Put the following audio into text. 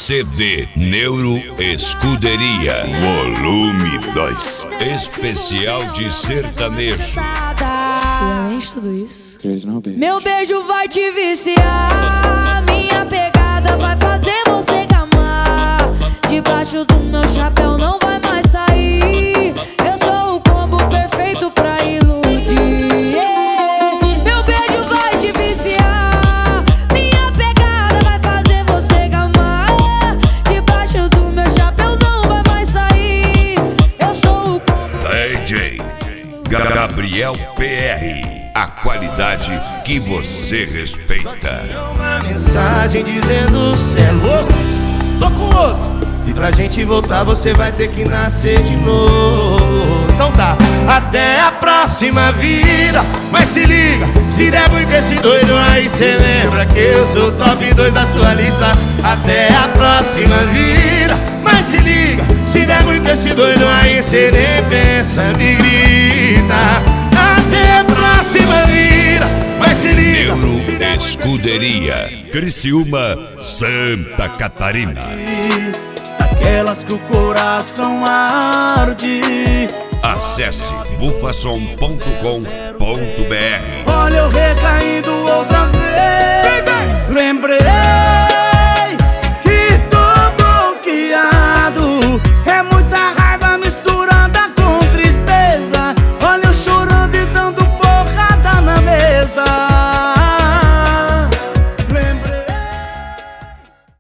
CD Neuro Escuderia Volume 2, especial de sertanejo. E além de tudo isso, meu beijo vai te viciar, minha pegada vai fazer você gamar. Debaixo do meu chapéu não vai mais sair. Eu sou o combo perfeito pra iludir. Meu beijo vai te viciar, minha pegada vai fazer você gamar. Debaixo do meu chapéu não vai mais sair. Eu sou o combo DJ Gabriel PR. A qualidade que você respeita. Uma mensagem dizendo cê é louco, tô com outro. E pra gente voltar você vai ter que nascer de novo. Então tá, até a próxima vida. Mas se liga, se der muito esse doido aí cê lembra que eu sou o top 2 da sua lista. Até a próxima vida. Mas se liga, se der muito esse doido aí cê nem pensa, me grita. Até a próxima vida. Mas se liga, Neuro Escuderia, Criciúma, Santa Catarina. Aquelas que o coração arde. Acesse bufasom.com.br. Olha eu recaindo outra vez. Lembrei